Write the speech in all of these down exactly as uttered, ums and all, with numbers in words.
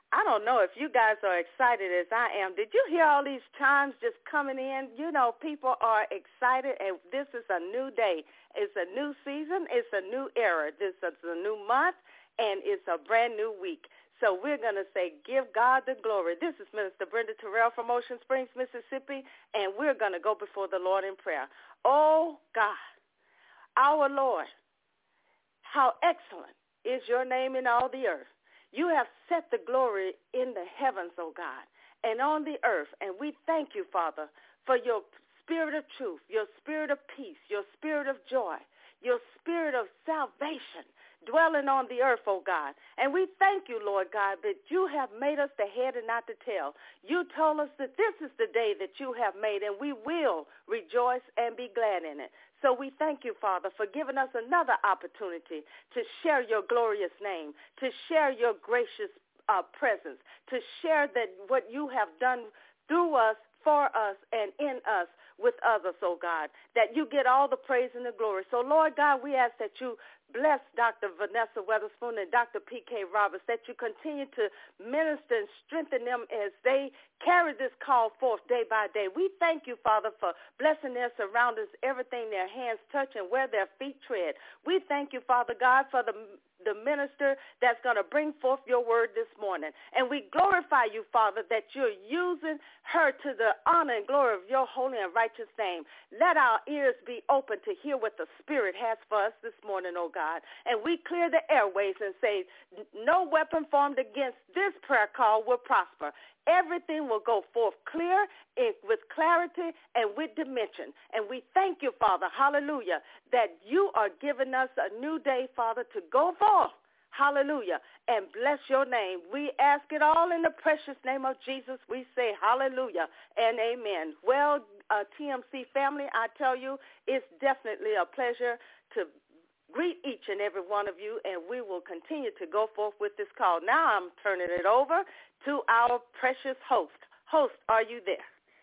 I don't know if you guys are excited as I am. Did you hear all these chimes just coming in? You know, people are excited, and this is a new day. It's a new season. It's a new era. This is a new month, and it's a brand new week. So we're going to say, give God the glory. This is Minister Brenda Terrell from Ocean Springs, Mississippi, and we're going to go before the Lord in prayer. Oh, God, our Lord, how excellent is your name in all the earth. You have set the glory in the heavens, O God, and on the earth. And we thank you, Father, for your spirit of truth, your spirit of peace, your spirit of joy, your spirit of salvation dwelling on the earth, O God. And we thank you, Lord God, that you have made us the head and not the tail. You told us that this is the day that you have made, and we will rejoice and be glad in it. So we thank you, Father, for giving us another opportunity to share your glorious name, to share your gracious uh, presence, to share that what you have done through us, for us, and in us with others, oh God, that you get all the praise and the glory. So, Lord God, we ask that you bless Doctor Vanessa Weatherspoon and Doctor P K Roberts, that you continue to minister and strengthen them as they carry this call forth day by day. We thank you, Father, for blessing their surroundings, everything their hands touch and where their feet tread. We thank you, Father God, for the the minister that's going to bring forth your word this morning. And we glorify you, Father, that you're using her to the honor and glory of your holy and righteous name. Let our ears be open to hear what the Spirit has for us this morning, oh God. And we clear the airways and say, no weapon formed against this prayer call will prosper. Everything will go forth clear, with clarity, and with dimension. And we thank you, Father, hallelujah, that you are giving us a new day, Father, to go forth, hallelujah, and bless your name. We ask it all in the precious name of Jesus. We say hallelujah and amen. Well, uh, T M C family, I tell you, it's definitely a pleasure to greet each and every one of you, and we will continue to go forth with this call. Now I'm turning it over to our precious host. Host, are you there?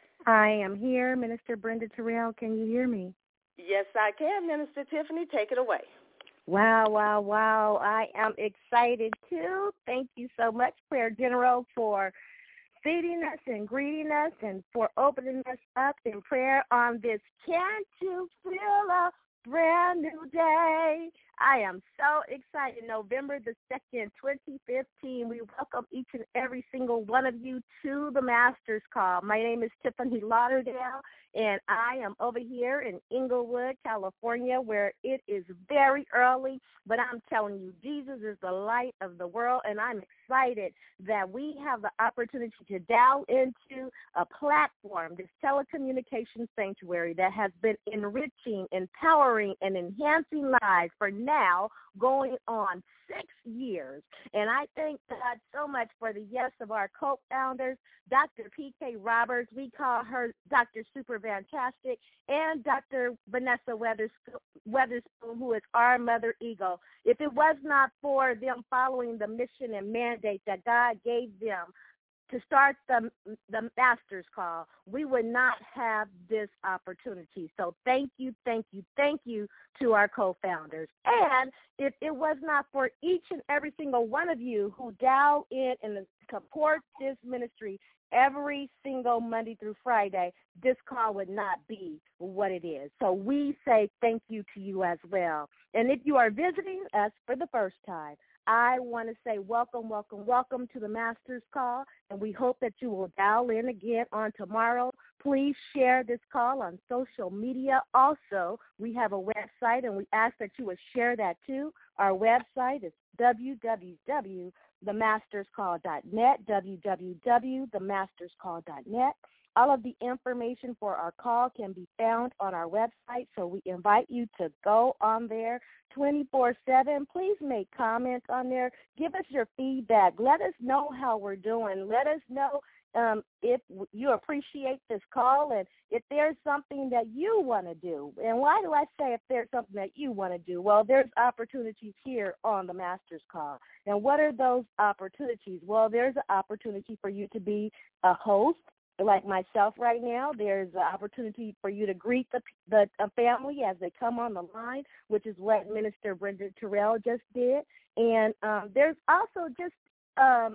I am here, Minister Brenda Terrell. Can you hear me? Yes, I can, Minister Tiffany. Take it away. Wow, wow, wow. I am excited, too. Thank you so much, Prayer General, for feeding us and greeting us and for opening us up in prayer on this Can't You Feel a Brand New Day. I am so excited. November the second, twenty fifteen, we welcome each and every single one of you to the Master's Call. My name is Tiffany Lauderdale, and I am over here in Inglewood, California, where it is very early, but I'm telling you, Jesus is the light of the world, and I'm excited that we have the opportunity to dial into a platform, this telecommunications sanctuary that has been enriching, empowering, and enhancing lives for now going on six years. And I thank God so much for the yes of our co-founders, Doctor P K Roberts, we call her Doctor Super Fantastic, and Doctor Vanessa Weatherspoon, who is our mother eagle. If it was not for them following the mission and mandate that God gave them to start the the Master's Call, we would not have this opportunity. So thank you, thank you, thank you to our co-founders. And if it was not for each and every single one of you who dial in and support this ministry every single Monday through Friday, this call would not be what it is. So we say thank you to you as well. And if you are visiting us for the first time, I want to say welcome, welcome, welcome to the Master's Call, and we hope that you will dial in again on tomorrow. Please share this call on social media. Also, we have a website, and we ask that you would share that too. Our website is w w w dot the masters call dot net, w w w dot the masters call dot net. All of the information for our call can be found on our website, so we invite you to go on there twenty-four seven. Please make comments on there. Give us your feedback. Let us know how we're doing. Let us know um, if you appreciate this call and if there's something that you want to do. And why do I say if there's something that you want to do? Well, there's opportunities here on the Master's Call. And what are those opportunities? Well, there's an opportunity for you to be a host, like myself right now. There's an opportunity for you to greet the the uh, family as they come on the line, which is what Minister Brenda Terrell just did. And um, there's also just um,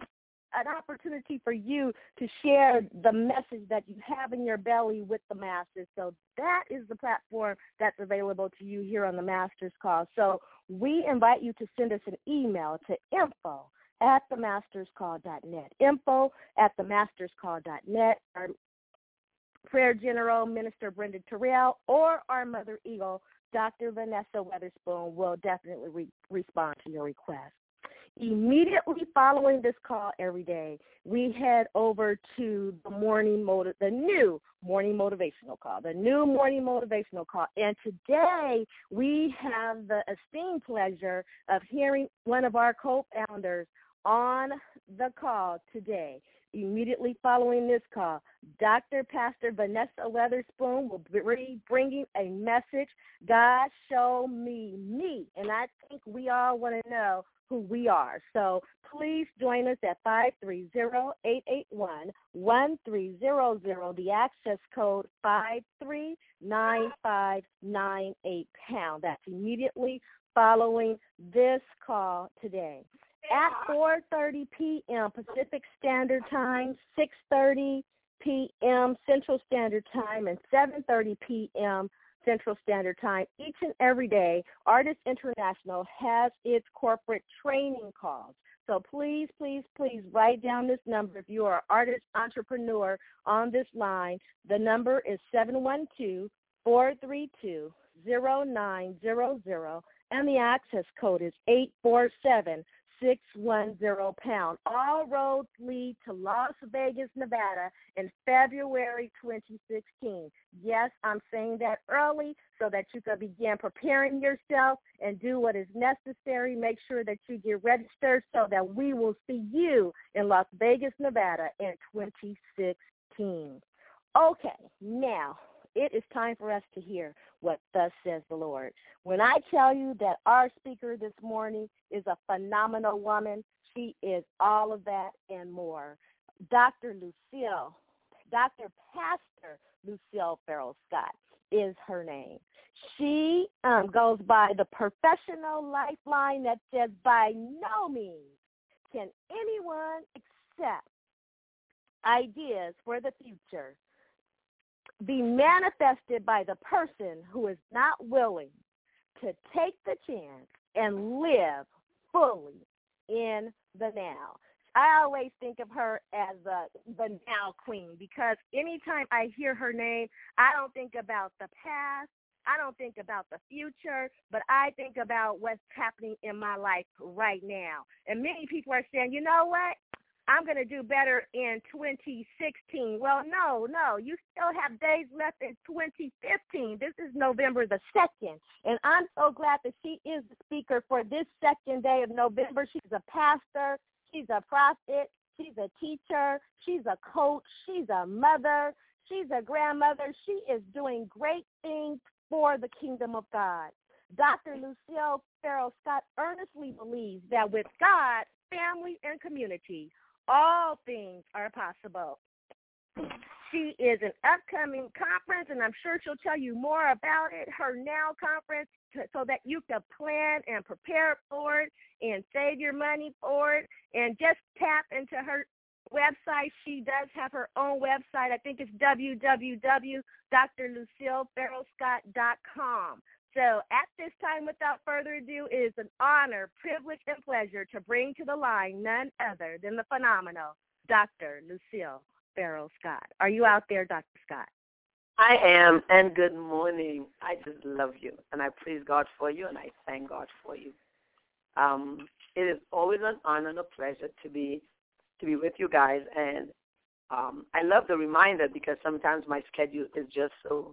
an opportunity for you to share the message that you have in your belly with the Masters. So that is the platform that's available to you here on the Masters Call. So we invite you to send us an email to info at the masters call dot net, info at the masters call dot net. Our Prayer General, Minister Brenda Terrell, or our Mother Eagle, Doctor Vanessa Weatherspoon, will definitely re- respond to your request. Immediately following this call every day, we head over to the morning motiv- the new morning motivational call, the new morning motivational call. And today we have the esteemed pleasure of hearing one of our co-founders on the call today. Immediately following this call, Doctor Pastor Vanessa Weatherspoon will be bringing a message, God show me me. And I think we all want to know who we are. So please join us at five three zero, eight eight one, one three zero zero, the access code five three nine five nine eight pound. That's immediately following this call today. At four thirty p.m. Pacific Standard Time, six thirty p.m. Central Standard Time, and seven thirty p.m. Central Standard Time, each and every day, Artists International has its corporate training calls. So please, please, please write down this number if you are an artist entrepreneur on this line. The number is seven one two, four three two, zero nine zero zero, and the access code is eight four seven, six one zero pound. All roads lead to Las Vegas, Nevada in February twenty sixteen. Yes, I'm saying that early so that you can begin preparing yourself and do what is necessary. Make sure that you get registered so that we will see you in Las Vegas, Nevada in twenty sixteen. Okay, now it is time for us to hear what thus says the Lord. When I tell you that our speaker this morning is a phenomenal woman, she is all of that and more. Doctor Lucille, Doctor Pastor Lucille Farrell Scott is her name. She um, goes by the professional lifeline that says, by no means can anyone accept ideas for the future be manifested by the person who is not willing to take the chance and live fully in the now. I always think of her as a, the now queen, because anytime I hear her name, I don't think about the past, I don't think about the future, but I think about what's happening in my life right now. And many people are saying, you know what? I'm going to do better in twenty sixteen. Well, no, no. You still have days left in twenty fifteen. This is November the second. And I'm so glad that she is the speaker for this second day of November. She's a pastor. She's a prophet. She's a teacher. She's a coach. She's a mother. She's a grandmother. She is doing great things for the kingdom of God. Doctor Lucille Farrell Scott earnestly believes that with God, family, and community, all things are possible. She is an upcoming conference, and I'm sure she'll tell you more about it, her Now conference, to, so that you can plan and prepare for it and save your money for it, and just tap into her website. She does have her own website. I think it's w w w dot dr lucille farrell scott dot com. So at this time, without further ado, it is an honor, privilege, and pleasure to bring to the line none other than the phenomenal Doctor Lucille Farrell Scott. Are you out there, Doctor Scott? I am, and good morning. I just love you, and I praise God for you, and I thank God for you. Um, it is always an honor and a pleasure to be to be with you guys, and um, I love the reminder because sometimes my schedule is just so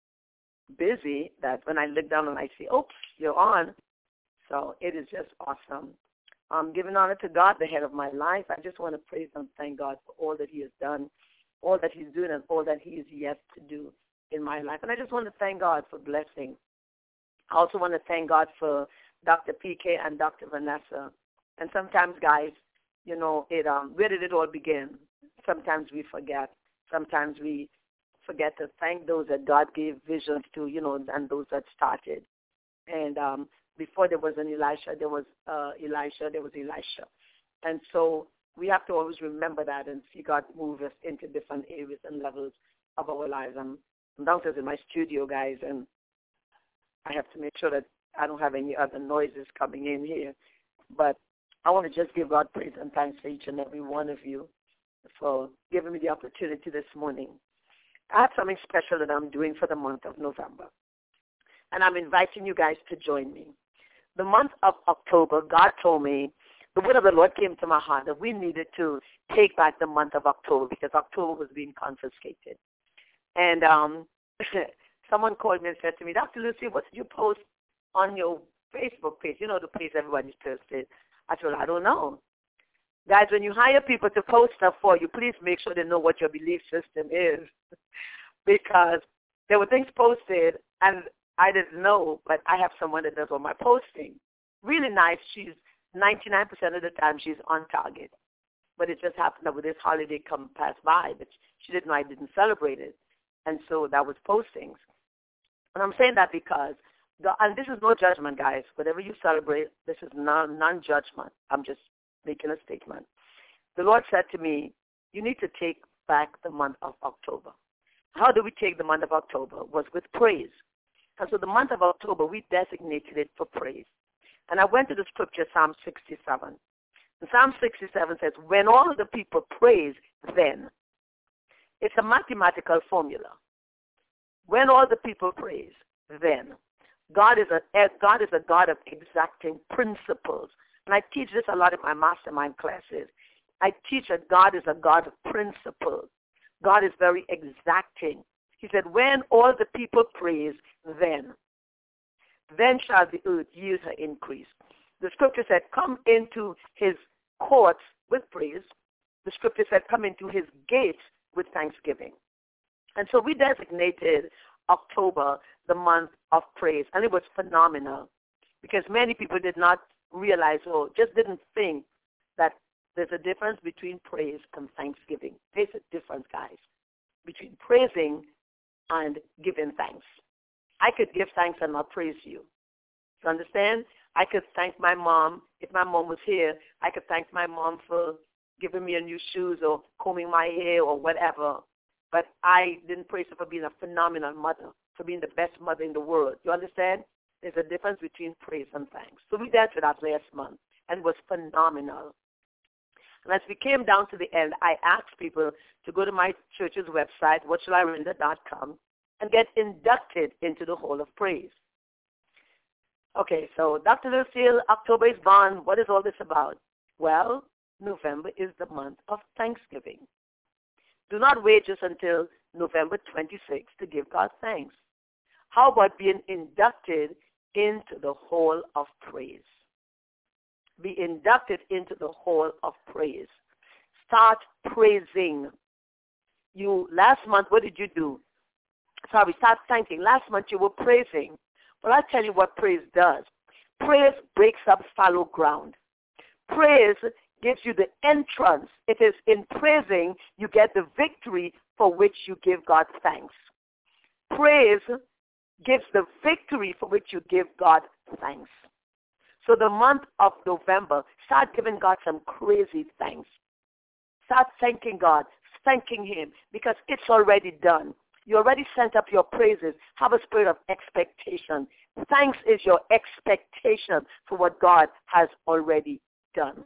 busy that when I look down and I see, oops, you're on. So it is just awesome. Um, giving honor to God, the head of my life. I just want to praise and thank God for all that he has done, all that he's doing, and all that he is yet to do in my life. And I just want to thank God for blessing. I also want to thank God for Doctor P K and Doctor Vanessa. And sometimes, guys, you know, it um, where did it all begin? Sometimes we forget. Sometimes we forget to thank those that God gave visions to, you know, and those that started. And um, before there was an Elisha, there was uh, Elisha, there was Elisha. And so we have to always remember that and see God move us into different areas and levels of our lives. I'm, I'm downstairs in my studio, guys, and I have to make sure that I don't have any other noises coming in here. But I want to just give God praise and thanks for each and every one of you for giving me the opportunity this morning. I have something special that I'm doing for the month of November, and I'm inviting you guys to join me. The month of October, God told me, the word of the Lord came to my heart that we needed to take back the month of October because October was being confiscated. And um, someone called me and said to me, Doctor Lucy, what did you post on your Facebook page? You know, the page everybody's posted. I said, I don't know. Guys, when you hire people to post stuff for you, please make sure they know what your belief system is because there were things posted and I didn't know, but I have someone that does all my posting. Really nice. She's ninety-nine percent of the time she's on target. But it just happened that with this holiday come pass by, but she didn't know I didn't celebrate it. And so that was postings. And I'm saying that because, the, and this is no judgment, guys. Whatever you celebrate, this is non, non-judgment. I'm just making a statement. The Lord said to me, you need to take back the month of October. How do we take the month of October? Was with praise. And so the month of October, we designated it for praise. And I went to the scripture, Psalm sixty-seven. And Psalm sixty-seven says, when all of the people praise, then. It's a mathematical formula. When all the people praise, then. God is a God is a God of exacting principles. And I teach this a lot in my mastermind classes. I teach that God is a God of principles. God is very exacting. He said, when all the people praise, then. Then shall the earth yield her increase. The scripture said, come into his courts with praise. The scripture said, come into his gates with thanksgiving. And so we designated October the month of praise, and it was phenomenal because many people did not realize or just didn't think that there's a difference between praise and thanksgiving. There's a difference, guys, between praising and giving thanks. I could give thanks and not praise you. You understand? I could thank my mom. If my mom was here, I could thank my mom for giving me a new shoes or combing my hair or whatever. But I didn't praise her for being a phenomenal mother, for being the best mother in the world. You understand? There's a difference between praise and thanks. So we dealt with that last month, and it was phenomenal. And as we came down to the end, I asked people to go to my church's website, what shall I render dot com, and get inducted into the Hall of Praise. Okay, so Doctor Lucille, October is gone. What is all this about? Well, November is the month of Thanksgiving. Do not wait just until November twenty-sixth to give God thanks. How about being inducted into the Hall of Praise? Be inducted into the Hall of Praise. Start praising. You, last month, what did you do? Sorry, start thanking. Last month you were praising. But I'll tell you what praise does. Praise breaks up fallow ground. Praise gives you the entrance. It is in praising you get the victory for which you give God thanks. Praise gives the victory for which you give God thanks. So the month of November, start giving God some crazy thanks. Start thanking God, thanking him, because it's already done. You already sent up your praises. Have a spirit of expectation. Thanks is your expectation for what God has already done.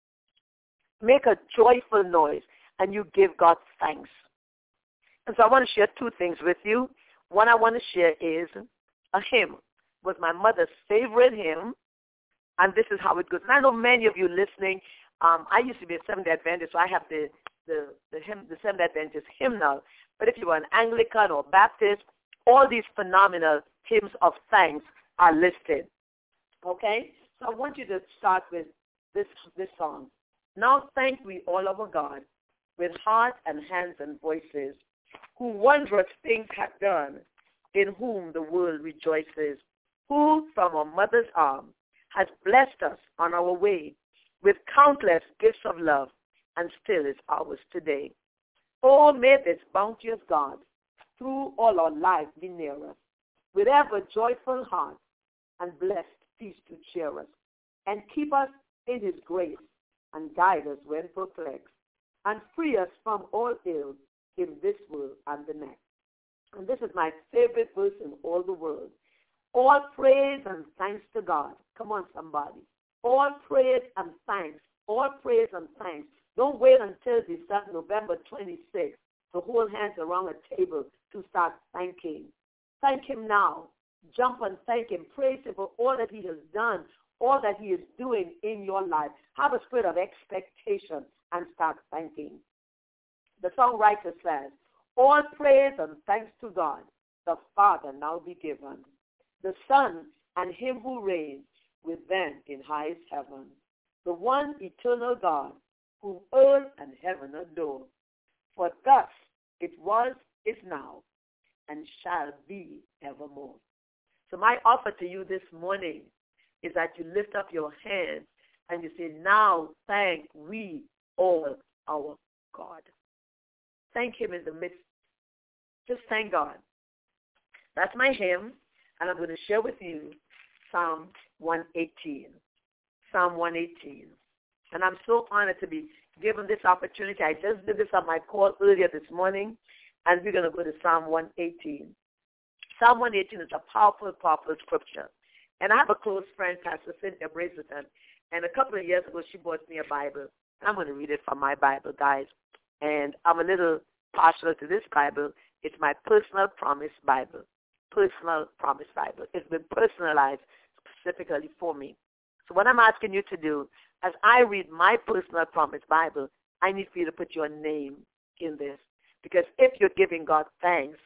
Make a joyful noise, and you give God thanks. And so I want to share two things with you. One I want to share is a hymn. It was my mother's favorite hymn, and this is how it goes. And I know many of you listening, um, I used to be a Seventh-day Adventist, so I have the, the, the, hymn, the Seventh-day Adventist hymnal. But if you are an Anglican or Baptist, all these phenomenal hymns of thanks are listed. Okay? So I want you to start with this, this song. Now thank we all our God with heart and hands and voices, who wondrous things have done, in whom the world rejoices, who from our mother's arm has blessed us on our way with countless gifts of love, and still is ours today. Oh, may this bounteous God through all our life be near us, with ever joyful heart and blessed peace to cheer us, and keep us in his grace and guide us when perplexed, and free us from all ill in this world and the next. And this is my favorite verse in all the world. All praise and thanks to God. Come on, somebody. All praise and thanks. All praise and thanks. Don't wait until November twenty-sixth to hold hands around a table to start thanking. Thank him now. Jump and thank him. Praise him for all that he has done, all that he is doing in your life. Have a spirit of expectation and start thanking. The songwriter says, all praise and thanks to God, the Father now be given, the Son and him who reigns with them in highest heaven, the one eternal God, whom earth and heaven adore. For thus it was, is now, and shall be evermore. So my offer to you this morning is that you lift up your hands and you say, now thank we all our God. Thank him in the midst. Just thank God. That's my hymn, and I'm going to share with you Psalm one eighteen. Psalm one eighteen. And I'm so honored to be given this opportunity. I just did this on my call earlier this morning, and we're going to go to Psalm one eighteen. Psalm one eighteen is a powerful, powerful scripture. And I have a close friend, Pastor Cynthia Brazelton, and a couple of years ago she bought me a Bible. I'm going to read it from my Bible, guys. And I'm a little partial to this Bible. It's my personal promise Bible. Personal promise Bible. It's been personalized specifically for me. So what I'm asking you to do, as I read my personal promise Bible, I need for you to put your name in this. Because if you're giving God thanks,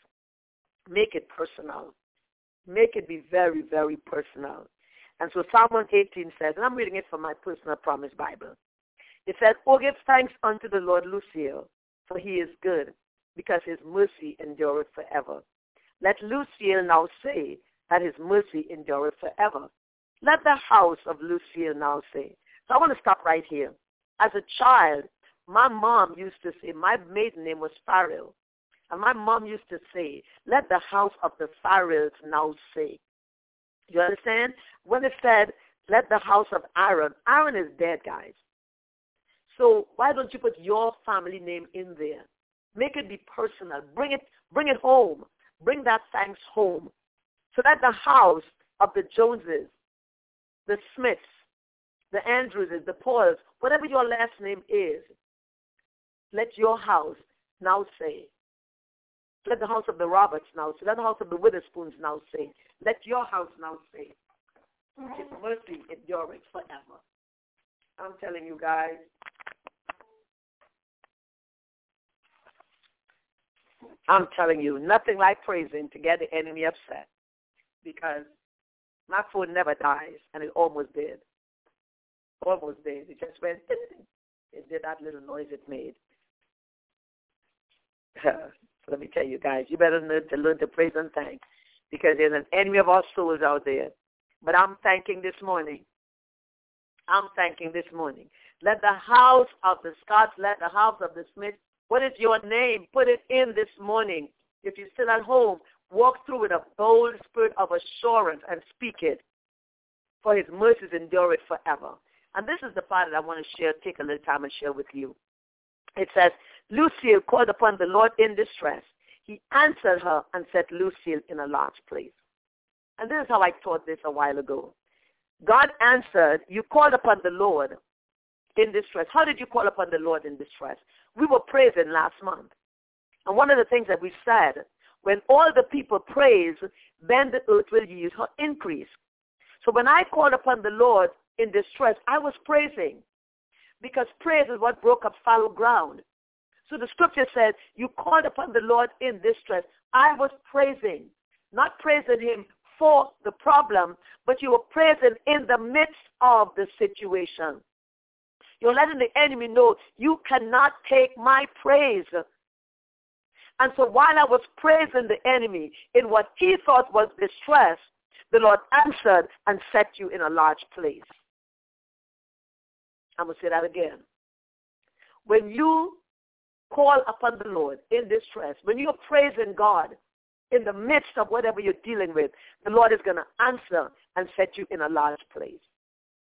make it personal. Make it be very, very personal. And so Psalm one eighteen says, and I'm reading it from my personal promise Bible. It says, oh, give thanks unto the Lord, Lucille, for he is good, because his mercy endureth forever. Let Lucille now say that his mercy endureth forever. Let the house of Lucille now say. So I want to stop right here. As a child, my mom used to say, my maiden name was Farrell. And my mom used to say, let the house of the Farrells now say. You understand? When it said, let the house of Aaron, Aaron is dead, guys. So why don't you put your family name in there? Make it be personal. Bring it, bring it home. Bring that thanks home. So that the house of the Joneses, the Smiths, the Andrews, the Pauls, whatever your last name is, let your house now say. Let the house of the Roberts now say. Let the house of the Witherspoons now say. Let your house now say. His mercy endureth forever. I'm telling you guys, I'm telling you, nothing like praising to get the enemy upset, because my phone never dies, and it almost did. Almost did. It just went, it did that little noise it made. Let me tell you guys, you better learn to learn to praise and thank, because there's an enemy of our souls out there. But I'm thanking this morning. I'm thanking this morning. Let the house of the Scotts, let the house of the Smiths, what is your name? Put it in this morning. If you're still at home, walk through with a bold spirit of assurance and speak it. For his mercies endure it forever. And this is the part that I want to share, take a little time and share with you. It says, Lucille called upon the Lord in distress. He answered her and set Lucille in a large place. And this is how I taught this a while ago. God answered, you called upon the Lord in distress. How did you call upon the Lord in distress? We were praising last month. And one of the things that we said, when all the people praise, then the earth will yield her increase. So when I called upon the Lord in distress, I was praising, because praise is what broke up fallow ground. So the scripture says, you called upon the Lord in distress. I was praising, not praising him for the problem, but you were praising in the midst of the situation. You're letting the enemy know you cannot take my praise. And so while I was praising the enemy in what he thought was distress, the Lord answered and set you in a large place. I'm going to say that again. When you call upon the Lord in distress, when you're praising God in the midst of whatever you're dealing with, the Lord is going to answer and set you in a large place.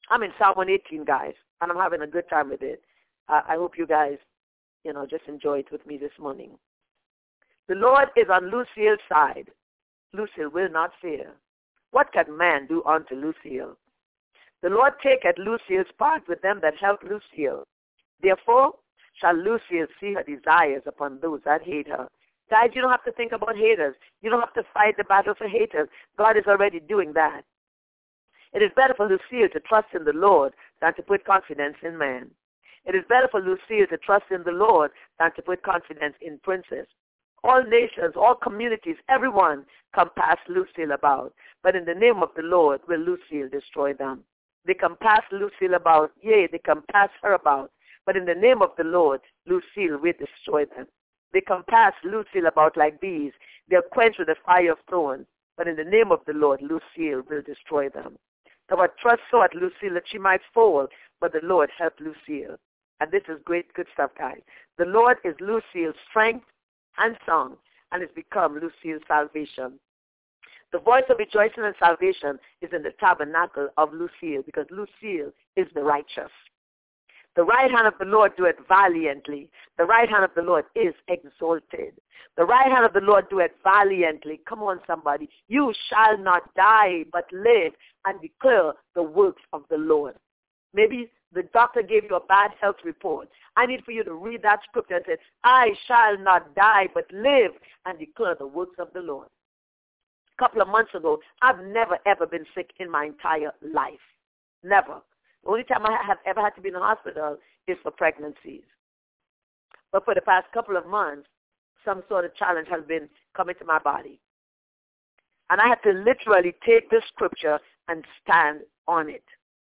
I'm in Psalm one eighteen, guys, and I'm having a good time with it. Uh, I hope you guys, you know, just enjoy it with me this morning. The Lord is on Lucille's side. Lucille will not fear. What can man do unto Lucille? The Lord taketh Lucille's part with them that help Lucille. Therefore shall Lucille see her desires upon those that hate her. Guys, you don't have to think about haters. You don't have to fight the battle for haters. God is already doing that. It is better for Lucille to trust in the Lord than to put confidence in man. It is better for Lucille to trust in the Lord than to put confidence in princes. All nations, all communities, everyone compass Lucille about. But in the name of the Lord will Lucille destroy them. They compass Lucille about, yea, they compass her about. But in the name of the Lord, Lucille will destroy them. They compass Lucille about like bees. They'll quench with the fire of thorns. But in the name of the Lord, Lucille will destroy them. Our trust sought Lucille that she might fall, but the Lord helped Lucille. And this is great, good stuff, guys. The Lord is Lucille's strength and song, and it's become Lucille's salvation. The voice of rejoicing and salvation is in the tabernacle of Lucille, because Lucille is the righteous. The right hand of the Lord doeth valiantly. The right hand of the Lord is exalted. The right hand of the Lord doeth valiantly. Come on, somebody. You shall not die, but live and declare the works of the Lord. Maybe the doctor gave you a bad health report. I need for you to read that scripture and say, I shall not die, but live and declare the works of the Lord. A couple of months ago, I've never, ever been sick in my entire life. Never. The only time I have ever had to be in the hospital is for pregnancies. But for the past couple of months, some sort of challenge has been coming to my body. And I had to literally take this scripture and stand on it.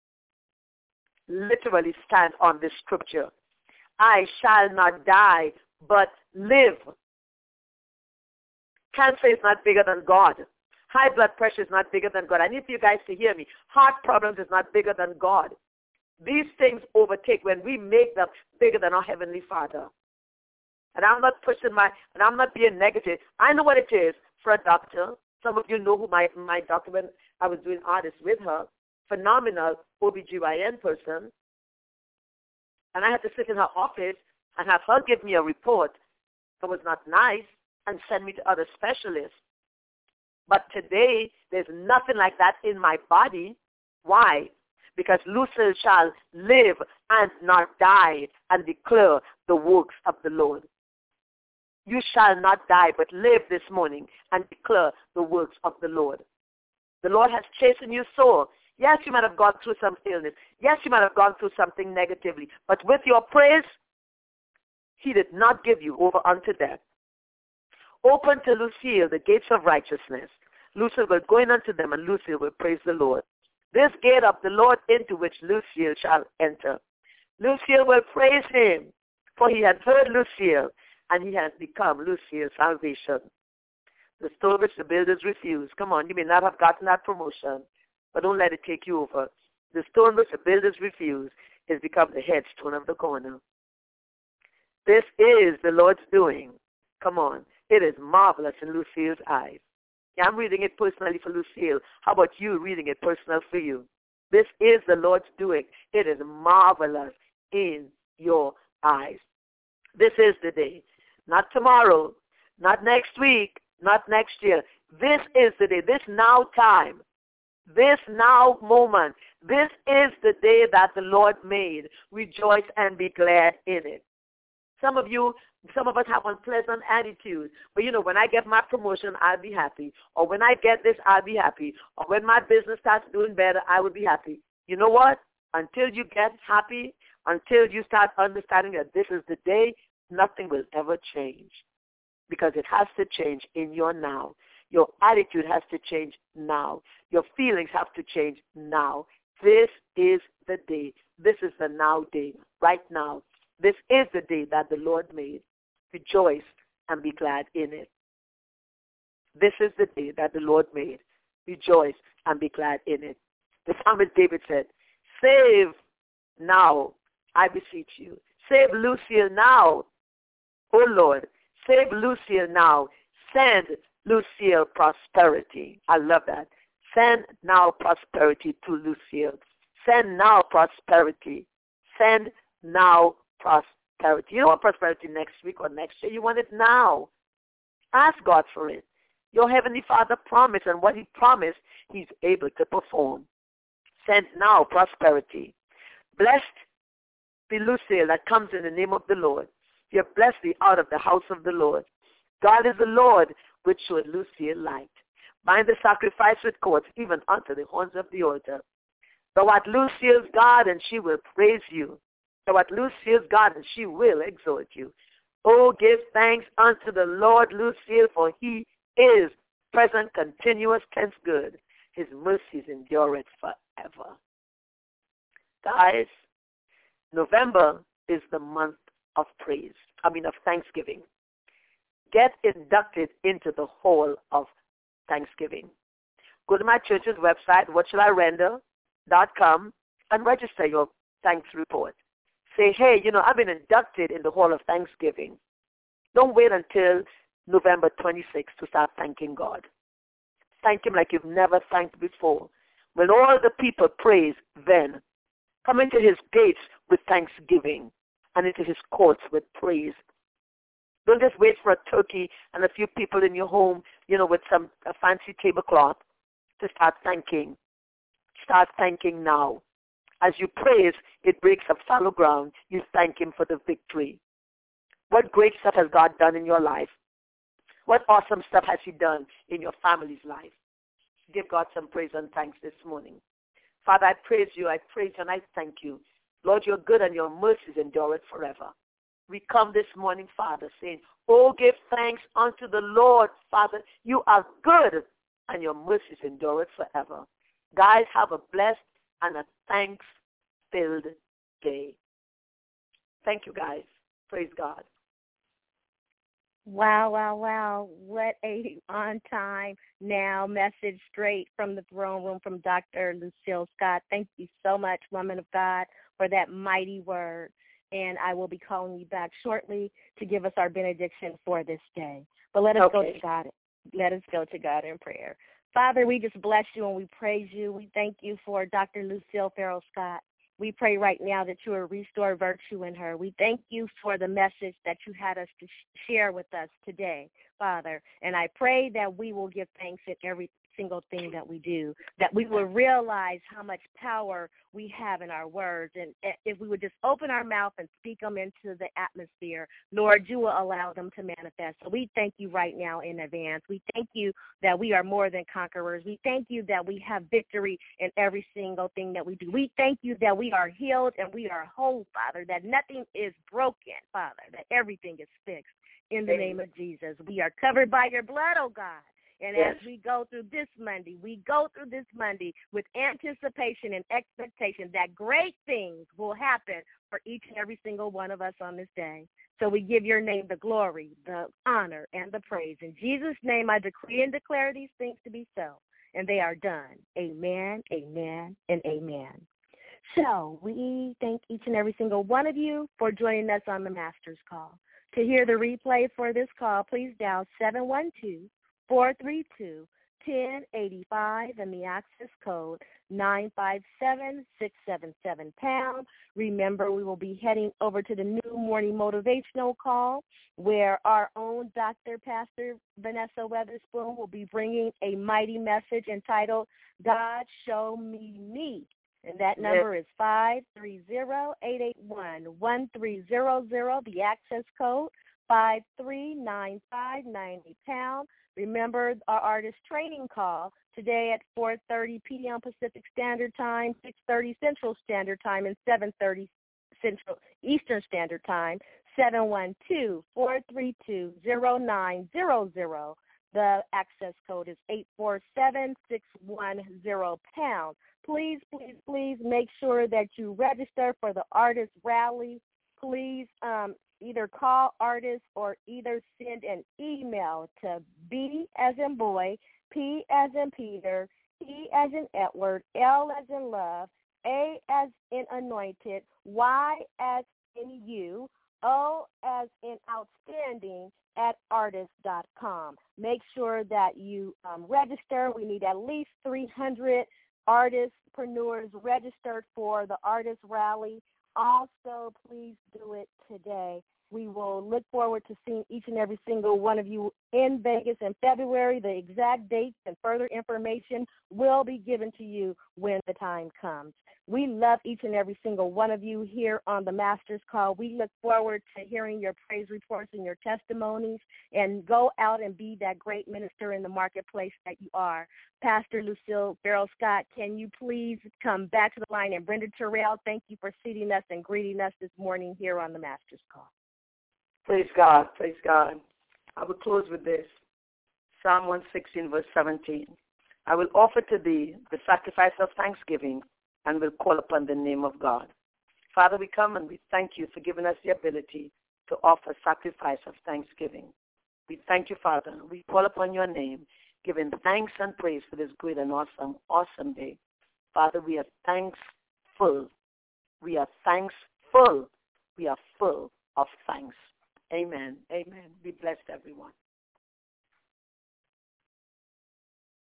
Literally stand on this scripture. I shall not die, but live. Cancer is not bigger than God. High blood pressure is not bigger than God. I need for you guys to hear me. Heart problems is not bigger than God. These things overtake when we make them bigger than our Heavenly Father. And I'm not pushing my, and I'm not being negative. I know what it is for a doctor. Some of you know who my, my doctor, when I was doing artists with her, phenomenal O B G Y N person. And I had to sit in her office and have her give me a report that was not nice and send me to other specialists. But today, there's nothing like that in my body. Why? Because Lucille shall live and not die and declare the works of the Lord. You shall not die, but live this morning and declare the works of the Lord. The Lord has chastened you sore. Yes, you might have gone through some illness. Yes, you might have gone through something negatively. But with your praise, he did not give you over unto death. Open to Lucille the gates of righteousness. Lucille will go in unto them, and Lucille will praise the Lord. This gate of the Lord into which Lucille shall enter. Lucille will praise him, for he has heard Lucille, and he has become Lucille's salvation. The stone which the builders refused. Come on, you may not have gotten that promotion, but don't let it take you over. The stone which the builders refused has become the headstone of the corner. This is the Lord's doing. Come on. It is marvelous in Lucille's eyes. Yeah, I'm reading it personally for Lucille. How about you reading it personal for you? This is the Lord's doing. It is marvelous in your eyes. This is the day. Not tomorrow, not next week, not next year. This is the day, this now time, this now moment. This is the day that the Lord made. Rejoice and be glad in it. Some of you, some of us have unpleasant attitudes. But, you know, when I get my promotion, I'll be happy. Or when I get this, I'll be happy. Or when my business starts doing better, I will be happy. You know what? Until you get happy, until you start understanding that this is the day, nothing will ever change. Because it has to change in your now. Your attitude has to change now. Your feelings have to change now. This is the day. This is the now day, right now. This is the day that the Lord made. Rejoice and be glad in it. This is the day that the Lord made. Rejoice and be glad in it. The psalmist David said, save now, I beseech you. Save Lucille now, oh Lord. Save Lucille now. Send Lucille prosperity. I love that. Send now prosperity to Lucille. Send now prosperity. Send now prosperity. You don't want prosperity next week or next year. You want it now. Ask God for it. Your Heavenly Father promised, and what He promised, He's able to perform. Send now prosperity. Blessed be Lucille that comes in the name of the Lord. You're blessed be out of the house of the Lord. God is the Lord which showed Lucille light. Bind the sacrifice with cords, even unto the horns of the altar. Thou art Lucille's God, and she will praise you. Thou art Lucille's God, and she will exhort you. Oh, give thanks unto the Lord, Lucille, for He is present, continuous, tense good. His mercies endureth forever. Guys, November is the month of praise, I mean of Thanksgiving. Get inducted into the Hall of Thanksgiving. Go to my church's website, what shall I render dot com, and register your thanks report. Say, hey, you know, I've been inducted in the Hall of Thanksgiving. Don't wait until November twenty-sixth to start thanking God. Thank Him like you've never thanked before. When all the people praise, then come into His gates with thanksgiving and into His courts with praise. Don't just wait for a turkey and a few people in your home, you know, with some a fancy tablecloth to start thanking. Start thanking now. As you praise, it breaks up fallow ground. You thank Him for the victory. What great stuff has God done in your life? What awesome stuff has He done in your family's life? Give God some praise and thanks this morning. Father, I praise you, I praise you, and I thank you. Lord, you're good and your mercies endure it forever. We come this morning, Father, saying, oh, give thanks unto the Lord, Father. You are good and your mercies endure it forever. Guys, have a blessed and a thanks-filled day. Thank you, guys. Praise God. Wow, wow, wow. What a on-time now message straight from the throne room from Doctor Lucille Scott. Thank you so much, woman of God, for that mighty word. And I will be calling you back shortly to give us our benediction for this day. But let us okay. go to God. Let us go to God in prayer. Father, we just bless you and we praise you. We thank you for Doctor Lucille Farrell Scott. We pray right now that you will restore virtue in her. We thank you for the message that you had us to sh- share with us today, Father. And I pray that we will give thanks in every single thing that we do, that we will realize how much power we have in our words. And if we would just open our mouth and speak them into the atmosphere, Lord, you will allow them to manifest. So we thank you right now in advance. We thank you that we are more than conquerors. We thank you that we have victory in every single thing that we do. We thank you that we are healed and we are whole, Father, that nothing is broken, Father, that everything is fixed. In the name of Jesus, we are covered by your blood, oh God. And yes. as we go through this Monday, we go through this Monday with anticipation and expectation that great things will happen for each and every single one of us on this day. So we give your name the glory, the honor, and the praise. In Jesus' name, I decree and declare these things to be so, and they are done. Amen, amen, and amen. So we thank each and every single one of you for joining us on the Master's Call. To hear the replay for this call, please dial seven one two, four three two, one zero eight five and the access code nine five seven, six seven seven pound. Remember, we will be heading over to the new morning motivational call where our own Doctor Pastor Vanessa Weatherspoon will be bringing a mighty message entitled, God Show Me Me. And that number is five three zero, eight eight one, one three zero zero, the access code five three nine five nine pound. Remember our artist training call today at four thirty p.m. Pacific Standard Time, six thirty Central Standard Time, and seven thirty Central Eastern Standard Time, seven one two, four three two, zero nine zero zero. The access code is eight four seven, six one zero pound. Please, please, please make sure that you register for the artist rally. Please um, either call artists or either send an email to B as in boy, P as in Peter, E as in Edward, L as in love, A as in anointed, Y as in you, O as in outstanding at artist dot com. Make sure that you um, register. We need at least three hundred artistpreneurs registered for the Artist Rally. Also, please do it today. We will look forward to seeing each and every single one of you in Vegas in February. The exact dates and further information will be given to you when the time comes. We love each and every single one of you here on the Master's Call. We look forward to hearing your praise reports and your testimonies, and go out and be that great minister in the marketplace that you are. Pastor Lucille Farrell Scott, can you please come back to the line? And Brenda Terrell, thank you for seating us and greeting us this morning here on the Master's Call. Praise God, praise God. I will close with this. Psalm one sixteen, verse seventeen. I will offer to thee the sacrifice of thanksgiving and will call upon the name of God. Father, we come and we thank you for giving us the ability to offer sacrifice of thanksgiving. We thank you, Father. We call upon your name, giving thanks and praise for this great and awesome, awesome day. Father, we are thankful. We are thankful. We are full of thanks. Amen. Amen. Be blessed, everyone.